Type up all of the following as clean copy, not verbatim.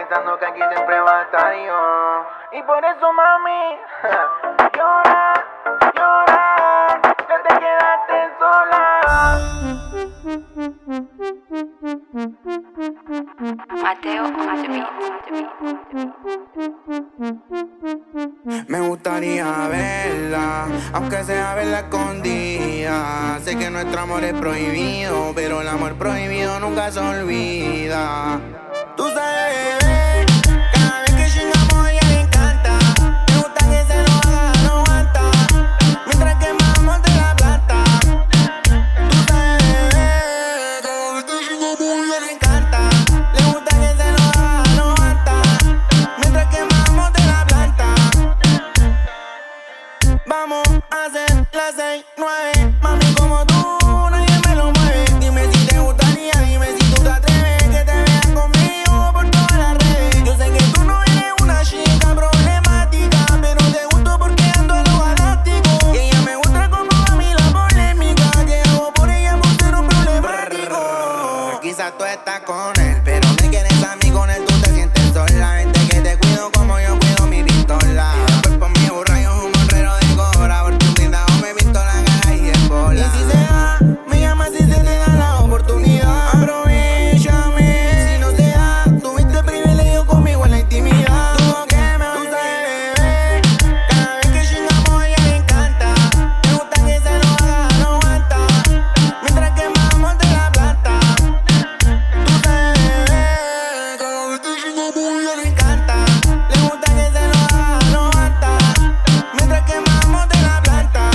pensando que aquí siempre va a estar yo. Y por eso, mami, llora, llora, que te quedaste sola. Mateo on the beat. Me gustaría verla, aunque sea verla escondida. Sé que nuestro amor es prohibido, pero el amor prohibido nunca se olvida. Tú sabes, bebé, cada vez que chingamos a ella le encanta. Me gusta que se lo haga, no aguanta, mientras quemamos de la plata. Tú sabes, bebé, cada vez que chingamos a ella le encanta. Le gusta que se lo haga, no aguanta, mientras quemamos de la planta. Vamos a hacer las 6, 9, mami, como tú, nadie me lo mueve. Dime si te gustaría, dime si tú te atreves, que te veas conmigo por todas las redes. Yo sé que tú no eres una chica problemática, pero te gusto porque ando a lo galáctico. Y ella me gusta como a mí la polémica, que hago por ella por ser un problemático. Quizás tú estás con él, pero me quieres a mí, con él tú te sientes sola. Vente que te cuido como yo cuido mi pistola. Después por mi burra yo un morrero de cobra, por tu blindado me pinto la cara y es bola. Y si se da, me llama si se te da la oportunidad. Aprovechame, si no se da, tuviste privilegio conmigo en la intimidad. Tú que me sabes, bebé, cada vez que chingamos a ella le encanta. Me gusta que se lo haga, no aguanta, mientras quemamos de la plata. Tú sabes, bebé, cada vez que chingamos a ella le encanta. Le gusta que se lo haga, no aguanta, mientras quemamos de la plata.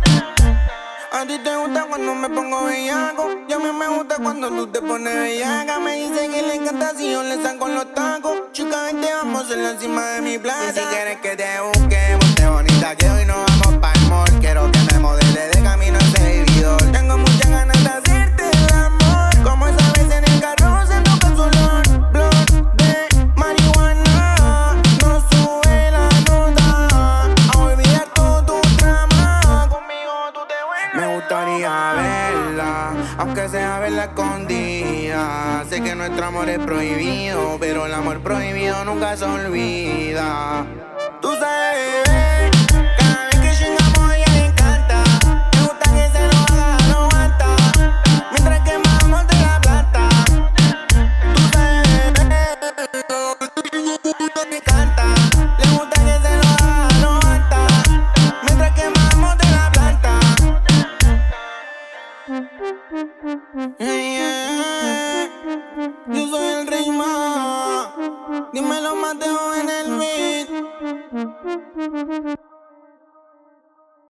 A ti te gusta cuando me pongo bellaco, y a mí me gusta cuando tú te pones bellaca. Me dice que le encanta si yo le saco los tacos. Chica, vente, vamos a hacerlo encima de mi plaza. Y si quieres que te busque, ponte bonita que hoy nos vamos pa'l mall. Quiero que me modele de camino a ese vividor. Tengo muchas ganas de hacerte el amor, como esa vez en el carro se toca su olor. Blond de marihuana, no sube la nota, a olvidar todo tu trama. Conmigo tú te vuelves. Me gustaría verla, aunque sea verla escondida. Sé que nuestro amor es prohibido, pero el amor prohibido nunca se olvida. Tú sabes, bebé, cada vez que chingamos a ella le encanta. Me gusta que se lo haga, no aguanta, mientras quemamos de la plata. Tú sabes, bebé, cada vez que chingamos a ella le encanta. Le gusta que se lo haga, no aguanta, mientras quemamos de la plata. Yo soy el rey más, dímelo, Mateo en el beat.